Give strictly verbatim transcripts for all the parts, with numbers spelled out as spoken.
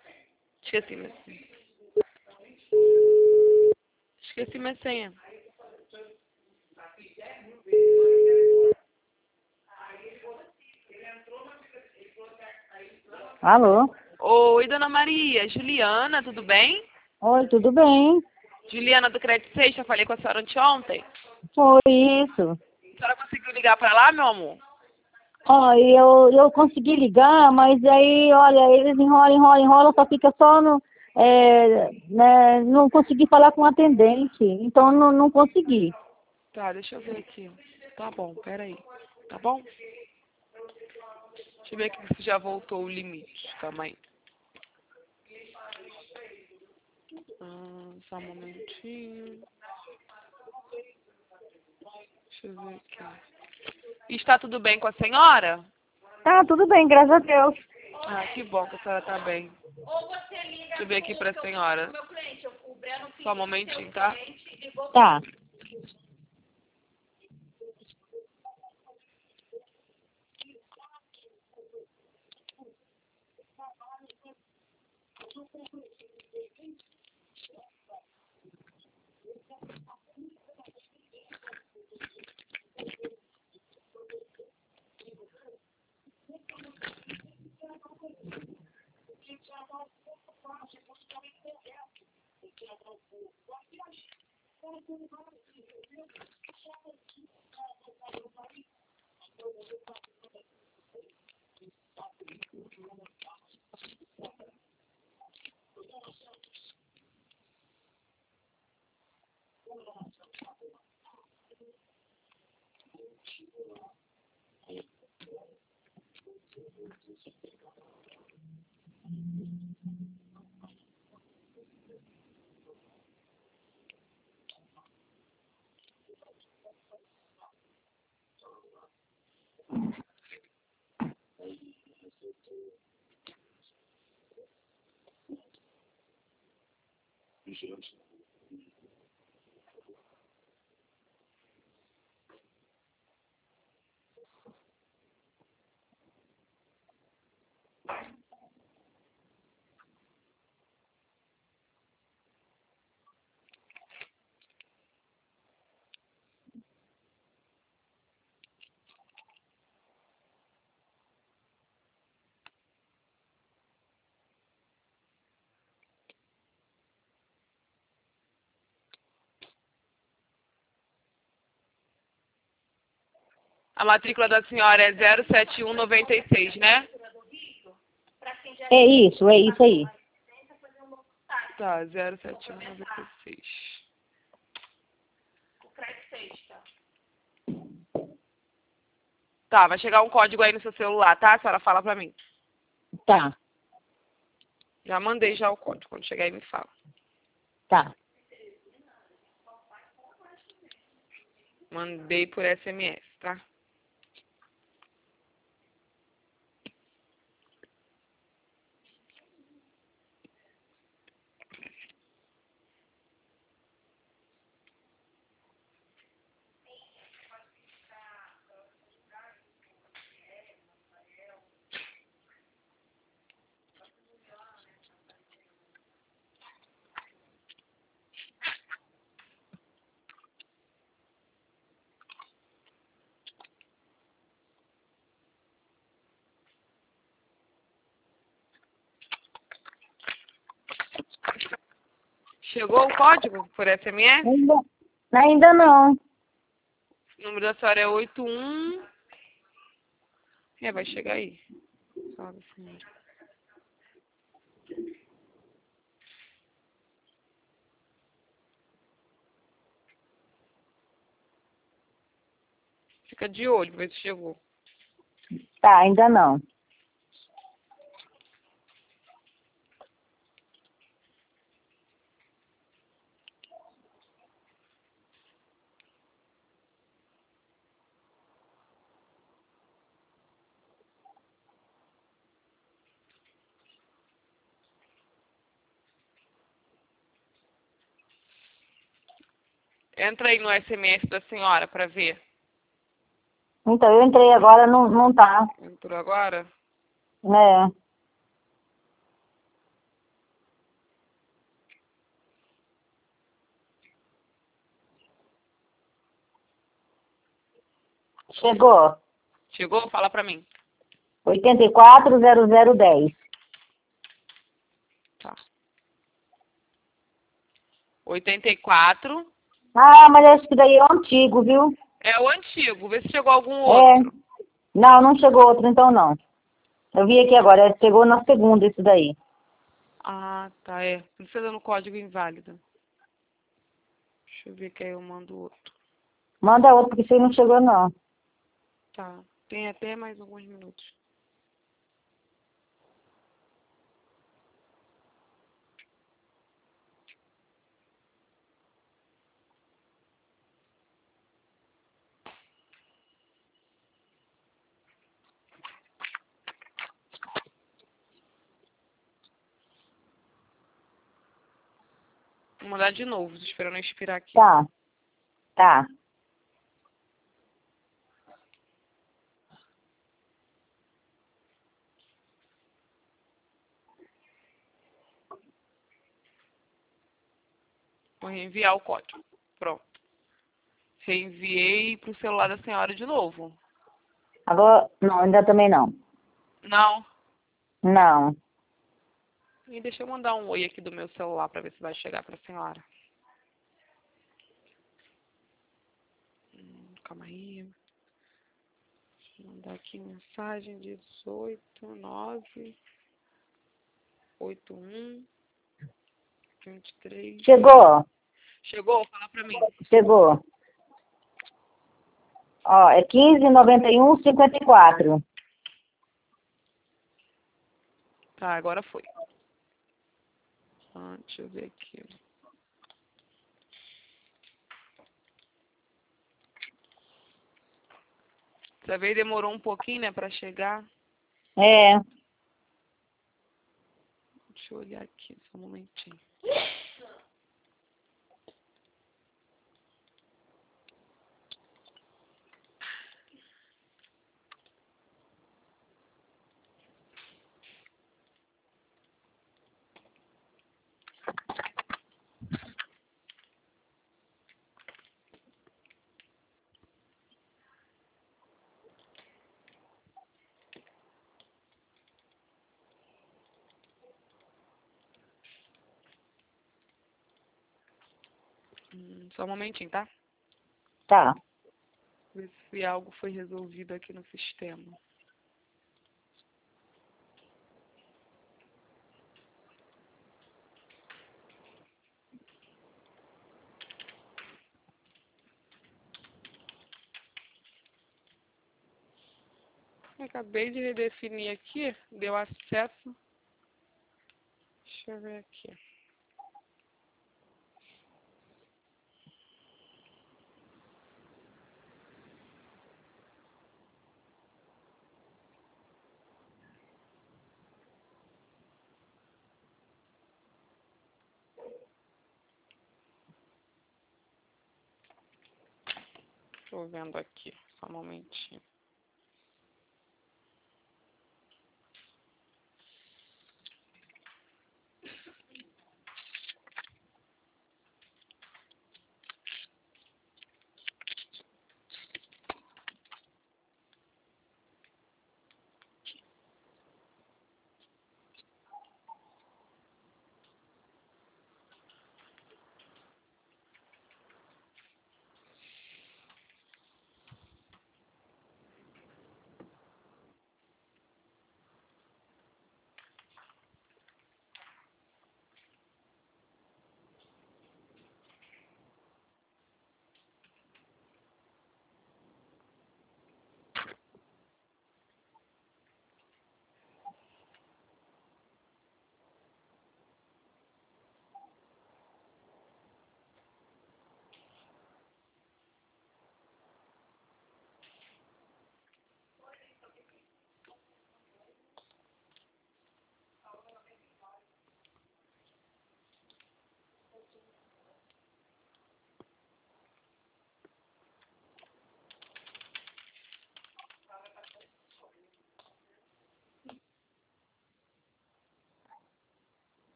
Esqueci minha senha. Esqueci minha senha. Alô? Oi, dona Maria. Juliana, tudo bem? Oi, tudo bem? Juliana do Crédito Sexta, falei com a senhora anteontem. Foi isso. A senhora conseguiu ligar pra lá, meu amor? Ó, eu, eu consegui ligar, mas aí, olha, eles enrolam, enrolam, enrolam, só fica só no... é, né, não consegui falar com o atendente, então não, não consegui. Tá, deixa eu ver aqui. Tá bom, peraí. Tá bom? Deixa eu ver aqui se já voltou o limite. Calma aí. Ah, só um momentinho. Deixa eu ver aqui. Está tudo bem com a senhora? Tá, tudo bem, graças a Deus. Ah, que bom que a senhora tá bem. Deixa eu ver aqui pra senhora. Só um momentinho, tá? Tá. A matrícula da senhora é zero sete um nove seis, né? É isso, é isso aí. Tá, zero sete um nove seis. Tá, vai chegar um código aí no seu celular, tá? A senhora fala pra mim. Tá, Já mandei já o código. Quando chegar aí, me fala. tá. Mandei por S M S, tá? Chegou o código por S M S? Ainda, ainda não. O número da senhora é oito um. É, vai chegar aí. Salve, senhora. Fica de olho, ver se chegou. Tá, ainda não. Entra aí no S M S da senhora pra ver. Então, eu entrei agora, não, não tá. Entrou agora? Né? Chegou. Chegou? Fala pra mim. oitenta e quatro, zero zero dez. Tá. oitenta e quatro. Ah, mas acho que daí é o antigo, viu? É o antigo. Vê se chegou algum É. outro. Não, não chegou outro, então não. Eu vi aqui agora, chegou na segunda isso daí. Ah, tá. É. Não precisa dando código inválido. Deixa eu ver que aí eu mando outro. Manda outro, porque isso aí não chegou, não. Tá. Tem até mais alguns minutos. Vou mandar de novo. Tô esperando expirar aqui. Tá, tá. Vou reenviar o código. Pronto. Reenviei pro celular da senhora de novo. Agora, não, ainda também não. Não. Não. E deixa eu mandar um oi aqui do meu celular pra ver se vai chegar pra senhora. Hum, calma aí. Deixa eu mandar aqui mensagem dezoito, nove, oito um, vinte e três. Chegou, Chegou? Fala pra mim. chegou. Ó, é quinze, noventa e um, cinquenta e quatro. Tá, agora foi. Ah, deixa eu ver aqui. Dessa vez demorou um pouquinho, né, pra chegar. É, Deixa eu olhar aqui, só um momentinho. Hum, só um momentinho, tá? tá. Ver se algo foi resolvido aqui no sistema. Eu acabei de redefinir aqui, deu acesso. Deixa eu ver aqui. Tô vendo aqui, só um momentinho.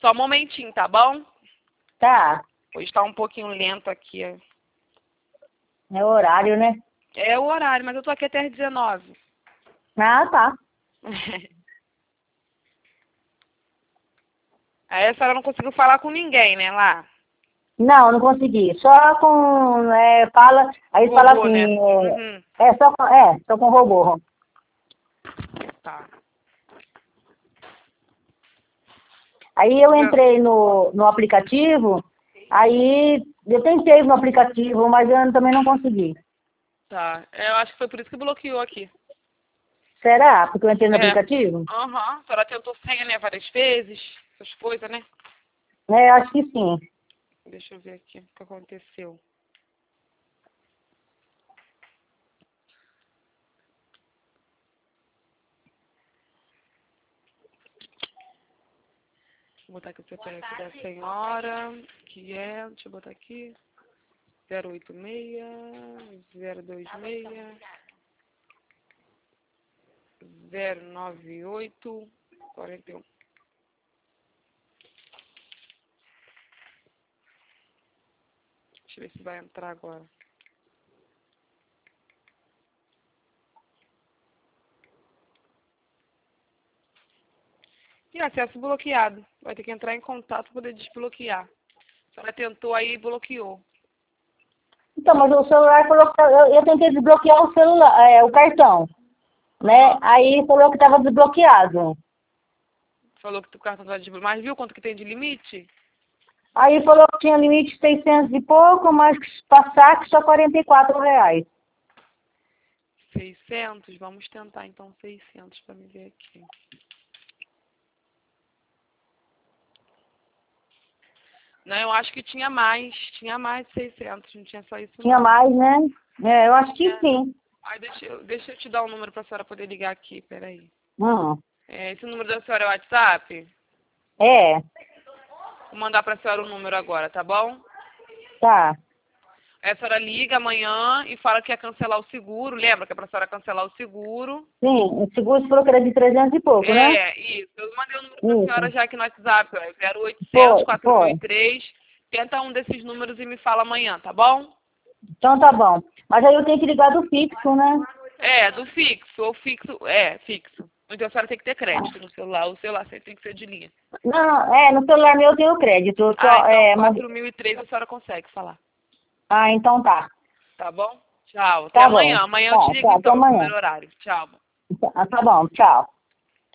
Só um momentinho, tá bom? Tá. Hoje tá um pouquinho lento aqui. É o horário, né? É o horário, mas eu tô aqui até as dezenove. Ah, tá. Aí a senhora não conseguiu falar com ninguém, né, lá? Não, não consegui. Só com, é, fala, aí fala Robô, assim, né? é, Uhum. é, só com, é, só com robô. Tá. Aí eu entrei no, no aplicativo, aí eu tentei no aplicativo, mas eu também não consegui. Tá. É, eu acho que foi por isso que bloqueou aqui. Será? Porque eu entrei no É. aplicativo? Aham. A senhora tentou senha, né, várias vezes. Essas coisas, né? É, acho que sim. Deixa eu ver aqui o que aconteceu. Vou botar aqui o C P F da senhora, que é, deixa eu botar aqui, zero oito seis, zero dois seis, zero nove oito, quarenta e um. Deixa eu ver se vai entrar agora. E acesso bloqueado. Vai ter que entrar em contato para poder desbloquear. A senhora tentou aí e bloqueou. Então, mas o celular falou que eu, eu tentei desbloquear o celular, é, o cartão, né? Aham. Aí falou que estava desbloqueado. Falou que o cartão tá desbloqueado. Mas viu quanto que tem de limite? Aí falou que tinha limite de seiscentos e pouco, mas que se passar que só quarenta e quatro reais. seiscentos? Vamos tentar então seiscentos para me ver aqui. Não, eu acho que tinha mais. Tinha mais de seiscentos. Não tinha só isso Tinha não. mais, né? É, eu acho que É. sim. Ai, deixa eu, deixa eu te dar um número para a senhora poder ligar aqui. Peraí. Hum, É, esse número da senhora é o WhatsApp? é, Vou mandar para a senhora o número agora, tá bom? tá. Aí a senhora liga amanhã e fala que ia cancelar o seguro. Lembra que é para a senhora cancelar o seguro? Sim, o seguro falou que era de trezentos e pouco, né? É, isso. Eu mandei o número para a senhora Isso. já aqui no WhatsApp. Ó, zero oitocentos, Foi, quatro mil e foi. três. Tenta um desses números e me fala amanhã, tá bom? Então tá bom. Mas aí eu tenho que ligar do fixo, né? É, do fixo. Ou fixo. É, fixo. Então a senhora tem que ter crédito no celular. O celular sempre tem que ser de linha. Não, é, no celular meu eu tenho crédito. Ah, Só, então é, mas... quatro mil e três a senhora consegue falar. Ah, então tá. Tá bom? Tchau. Até Tá bom. amanhã. Amanhã Tá, eu te ligo tá, até então, no amanhã. primeiro horário. Tchau. Tá, tá bom, tchau.